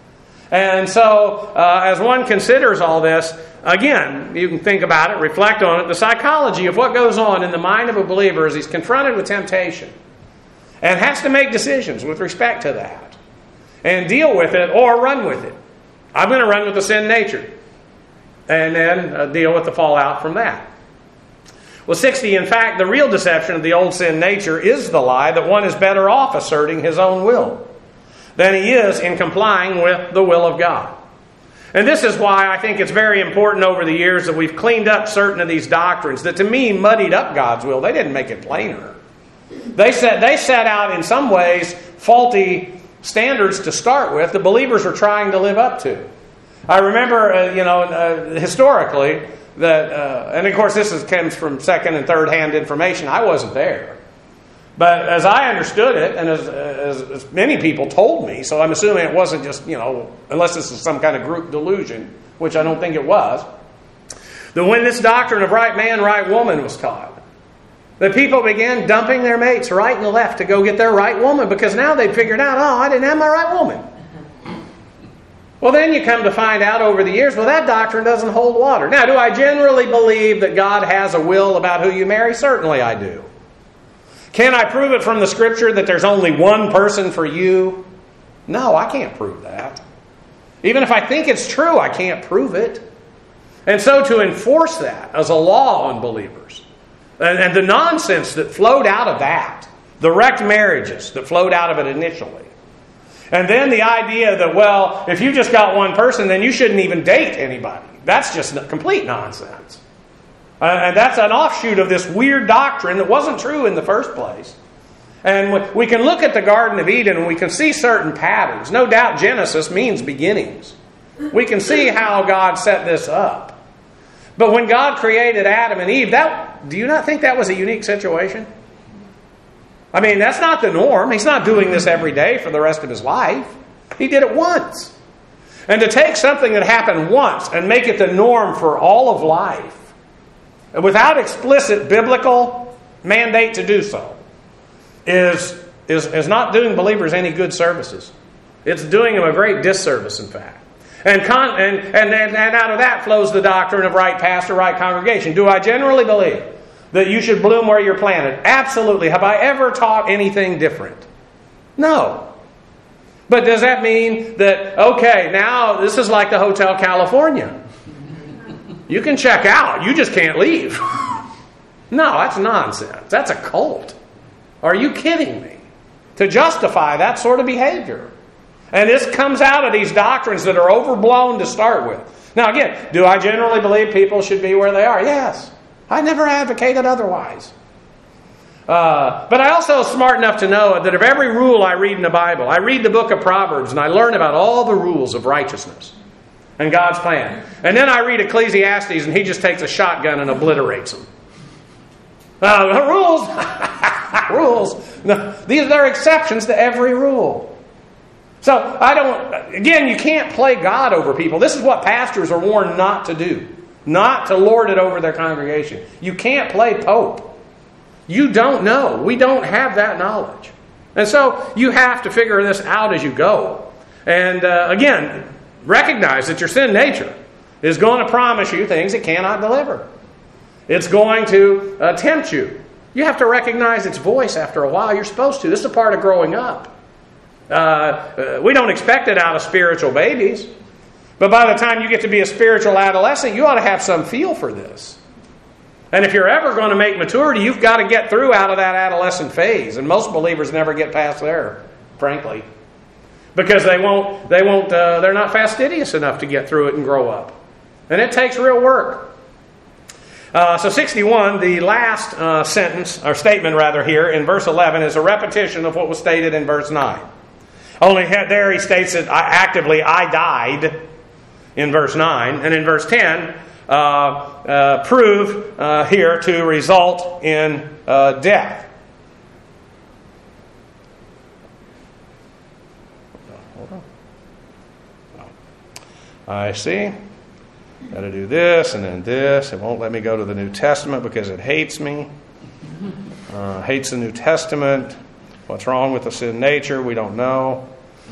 And so, as one considers all this, again, you can think about it, reflect on it, the psychology of what goes on in the mind of a believer as he's confronted with temptation and has to make decisions with respect to that and deal with it or run with it. I'm going to run with the sin nature and then deal with the fallout from that. Well, 60, in fact, the real deception of the old sin nature is the lie that one is better off asserting his own will than he is in complying with the will of God. And this is why I think it's very important over the years that we've cleaned up certain of these doctrines that to me muddied up God's will. They didn't make it plainer. They set out in some ways faulty standards to start with the believers were trying to live up to. I remember, historically, that, and of course this comes from second and third hand information. I wasn't there. But as I understood it, and as many people told me, so I'm assuming it wasn't just, unless this is some kind of group delusion, which I don't think it was, that when this doctrine of right man, right woman was taught, that people began dumping their mates right and left to go get their right woman because now they'd figured out, I didn't have my right woman. Well, then you come to find out over the years, well, that doctrine doesn't hold water. Now, do I generally believe that God has a will about who you marry? Certainly I do. Can I prove it from the Scripture that there's only one person for you? No, I can't prove that. Even if I think it's true, I can't prove it. And so to enforce that as a law on believers, and the nonsense that flowed out of that, the wrecked marriages that flowed out of it initially, and then the idea that, well, if you just got one person, then you shouldn't even date anybody. That's just complete nonsense. And that's an offshoot of this weird doctrine that wasn't true in the first place. And we can look at the Garden of Eden and we can see certain patterns. No doubt Genesis means beginnings. We can see how God set this up. But when God created Adam and Eve, do you not think that was a unique situation? I mean, that's not the norm. He's not doing this every day for the rest of his life. He did it once. And to take something that happened once and make it the norm for all of life, without explicit biblical mandate to do so, is not doing believers any good services. It's doing them a great disservice, in fact. And out of that flows the doctrine of right pastor, right congregation. Do I generally believe that you should bloom where you're planted? Absolutely. Have I ever taught anything different? No. But does that mean that, okay, now this is like the Hotel California? You can check out, you just can't leave. No, that's nonsense. That's a cult. Are you kidding me? To justify that sort of behavior. And this comes out of these doctrines that are overblown to start with. Now again, do I generally believe people should be where they are? Yes. I never advocated otherwise. But I also am smart enough to know that of every rule I read in the Bible, I read the book of Proverbs and I learn about all the rules of righteousness and God's plan. And then I read Ecclesiastes and he just takes a shotgun and obliterates them. Rules? Rules. No, these are exceptions to every rule. So again, you can't play God over people. This is what pastors are warned not to do. Not to lord it over their congregation. You can't play Pope. You don't know. We don't have that knowledge. And so you have to figure this out as you go. And again, recognize that your sin nature is going to promise you things it cannot deliver. It's going to tempt you. You have to recognize its voice after a while. You're supposed to. This is a part of growing up. We don't expect it out of spiritual babies. But by the time you get to be a spiritual adolescent, you ought to have some feel for this. And if you're ever going to make maturity, you've got to get through out of that adolescent phase. And most believers never get past there, frankly. Because they're not fastidious enough to get through it and grow up. And it takes real work. So 61, the last sentence, or statement rather here, in verse 11, is a repetition of what was stated in verse 9. Only there he states that I died in verse 9. And in verse 10, prove here to result in death. Hold on. I see. Got to do this and then this. It won't let me go to the New Testament because it hates me. Hates the New Testament. What's wrong with the sin nature? We don't know.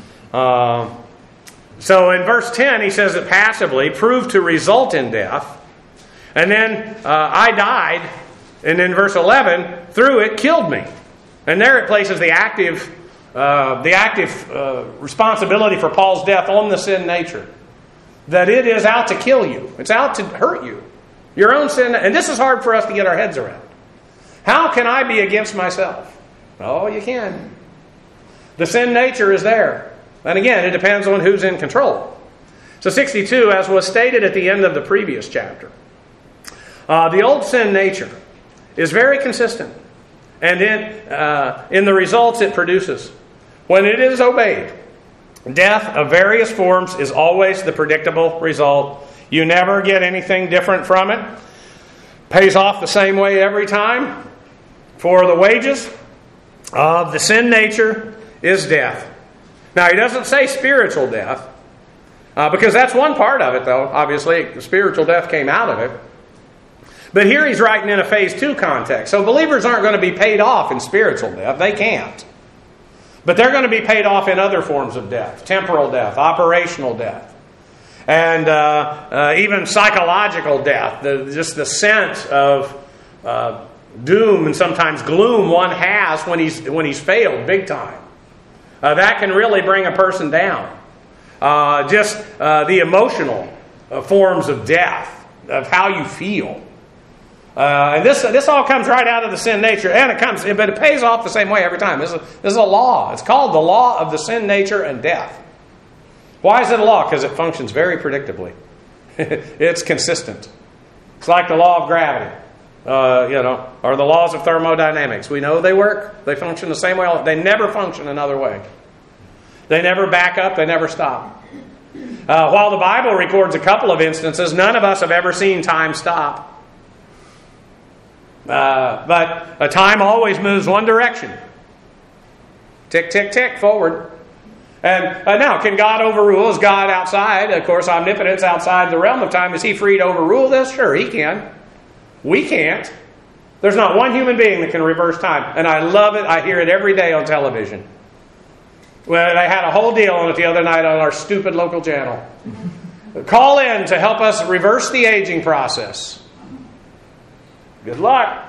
So in verse 10, he says it passively, proved to result in death. And then I died. And in verse 11, through it, killed me. And there it places the active responsibility for Paul's death on the sin nature. That it is out to kill you. It's out to hurt you. Your own sin. And this is hard for us to get our heads around. How can I be against myself? Oh, you can. The sin nature is there. And again, it depends on who's in control. So 62, as was stated at the end of the previous chapter, the old sin nature is very consistent. And in the results it produces. When it is obeyed, death of various forms is always the predictable result. You never get anything different from it. Pays off the same way every time. For the wages of the sin nature is death. Now, he doesn't say spiritual death, because that's one part of it, though. Obviously, spiritual death came out of it. But here he's writing in a phase 2 context. So believers aren't going to be paid off in spiritual death. They can't. But they're going to be paid off in other forms of death. Temporal death, operational death. and even psychological death, just the sense of doom and sometimes gloom one has when he's failed big time. That can really bring a person down. Just the emotional forms of death, of how you feel. And this all comes right out of the sin nature, but it pays off the same way every time. This is a law. It's called the law of the sin nature and death. Why is it a law? Because it functions very predictably. It's consistent. It's like the law of gravity, or the laws of thermodynamics. We know they work. They function the same way. They never function another way. They never back up. They never stop. While the Bible records a couple of instances, none of us have ever seen time stop. But a time always moves one direction. Tick, tick, tick, forward. And now, can God overrule? Is God outside? Of course, omnipotence outside the realm of time. Is He free to overrule this? Sure, He can. We can't. There's not one human being that can reverse time. And I love it. I hear it every day on television. Well, I had a whole deal on it the other night on our stupid local channel. Call in to help us reverse the aging process. Good luck.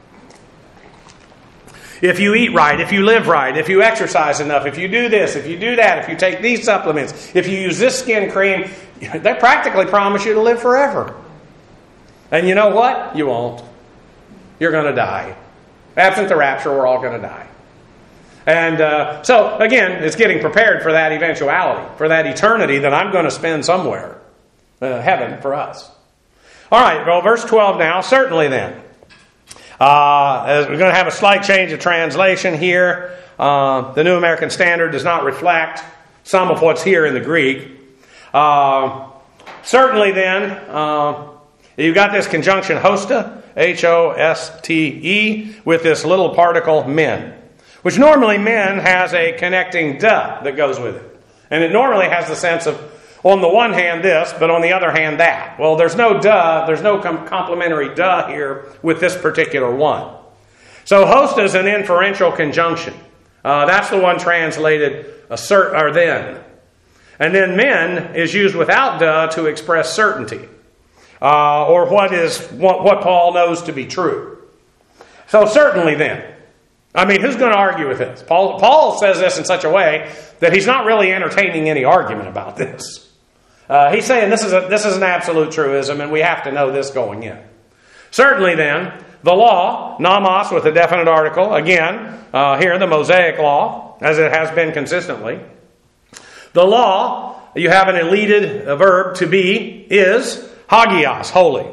If you eat right, if you live right, if you exercise enough, if you do this, if you do that, if you take these supplements, if you use this skin cream, they practically promise you to live forever. And you know what? You won't. You're going to die. Absent the rapture, we're all going to die. And so, again, it's getting prepared for that eventuality, for that eternity that I'm going to spend somewhere. Heaven for us. All right, well, verse 12 now. Certainly then. As we're going to have a slight change of translation here. The New American Standard does not reflect some of what's here in the Greek. Certainly then, you've got this conjunction hosta, H-O-S-T-E, with this little particle men, which normally men has a connecting duh that goes with it. And it normally has the sense of, on the one hand this, but on the other hand that. Well, there's no duh, there's no complementary duh here with this particular one. So hosta is an inferential conjunction. That's the one translated assert or then. And then men is used without duh to express certainty. Or what Paul knows to be true. So certainly then. I mean, who's going to argue with this? Paul says this in such a way that he's not really entertaining any argument about this. He's saying this is an absolute truism, and we have to know this going in. Certainly then, the law, nomos with a definite article, again, here the Mosaic law, as it has been consistently. The law, you have an elated verb, to be, is hagios, holy.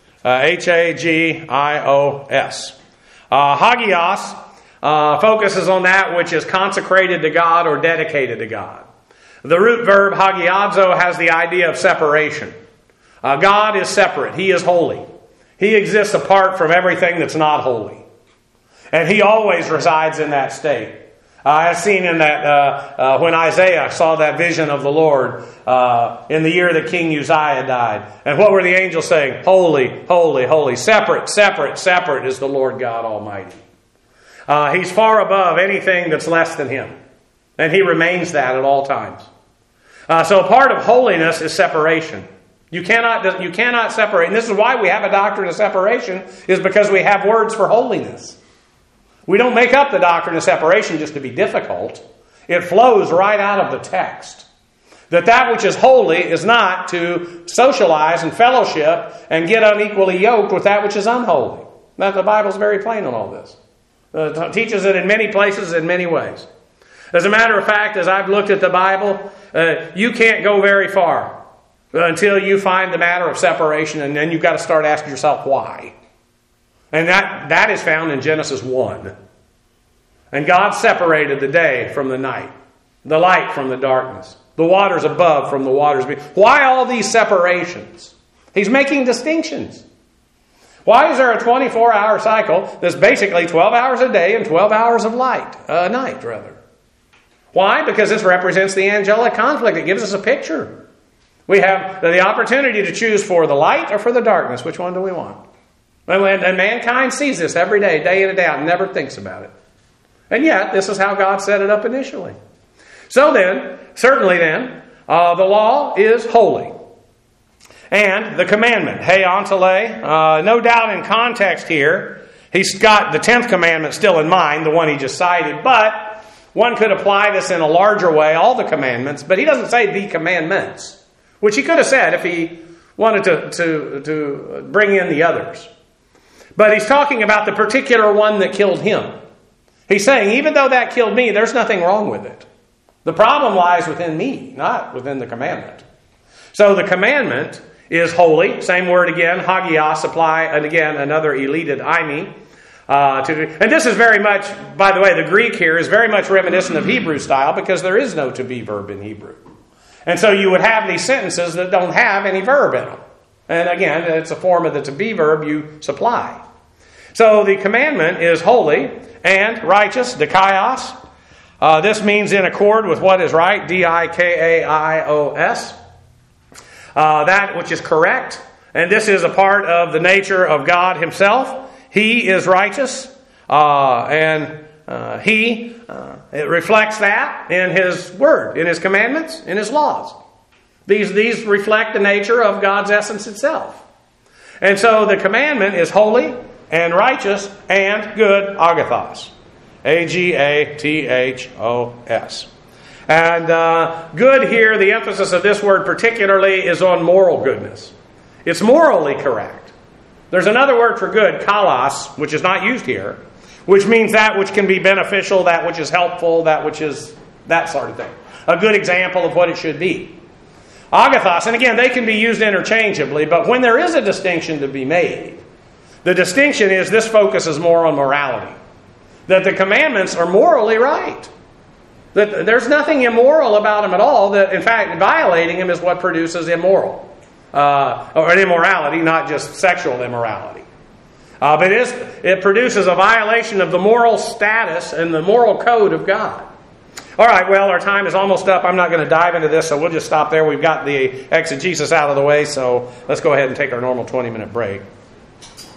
H-A-G-I-O-S. Hagios focuses on that which is consecrated to God or dedicated to God. The root verb hagiadzo has the idea of separation. God is separate. He is holy. He exists apart from everything that's not holy. And He always resides in that state. As seen in that when Isaiah saw that vision of the Lord in the year that King Uzziah died. And what were the angels saying? Holy, holy, holy. Separate, separate, separate is the Lord God Almighty. He's far above anything that's less than Him. And He remains that at all times. So part of holiness is separation. You cannot separate. And this is why we have a doctrine of separation, is because we have words for holiness. We don't make up the doctrine of separation just to be difficult. It flows right out of the text. That which is holy is not to socialize and fellowship and get unequally yoked with that which is unholy. Now, the Bible's very plain on all this. It teaches it in many places, in many ways. As a matter of fact, as I've looked at the Bible, you can't go very far until you find the matter of separation, and then you've got to start asking yourself why. And that is found in Genesis 1. And God separated the day from the night, the light from the darkness, the waters above from the waters beneath. Why all these separations? He's making distinctions. Why is there a 24-hour cycle that's basically 12 hours a day and 12 hours of night? Why? Because this represents the angelic conflict. It gives us a picture. We have the opportunity to choose for the light or for the darkness. Which one do we want? And mankind sees this every day, day in and day out, and never thinks about it. And yet, this is how God set it up initially. So then, certainly then, the law is holy. and the commandment, heontole. No doubt in context here, he's got the 10th commandment still in mind, the one he just cited, but one could apply this in a larger way, all the commandments, but he doesn't say the commandments, which he could have said if he wanted to bring in the others. But he's talking about the particular one that killed him. He's saying, even though that killed me, there's nothing wrong with it. The problem lies within me, not within the commandment. So the commandment is holy. Same word again, hagios, apply, and again, another elated eimi. And this is very much, by the way, the Greek here is very much reminiscent of Hebrew style because there is no to be verb in Hebrew. And so you would have these sentences that don't have any verb in them. And again, it's a form of the to be verb you supply. So the commandment is holy and righteous, dikaios. This means in accord with what is right, dikaios. That which is correct. And this is a part of the nature of God himself. He is righteous. It reflects that in his word, in his commandments, in his laws. These reflect the nature of God's essence itself. And so the commandment is holy and righteous and good, agathos. A-G-A-T-H-O-S. And good here, the emphasis of this word particularly is on moral goodness. It's morally correct. There's another word for good, kalos, which is not used here, which means that which can be beneficial, that which is helpful, that which is that sort of thing. A good example of what it should be. Agathos, and again, they can be used interchangeably, but when there is a distinction to be made, the distinction is this focuses more on morality. That the commandments are morally right. That there's nothing immoral about them at all. That in fact, violating them is what produces immoral. Or an immorality, not just sexual immorality. But it produces a violation of the moral status and the moral code of God. All right, well, our time is almost up. I'm not going to dive into this, so we'll just stop there. We've got the exegesis out of the way, so let's go ahead and take our normal 20-minute break.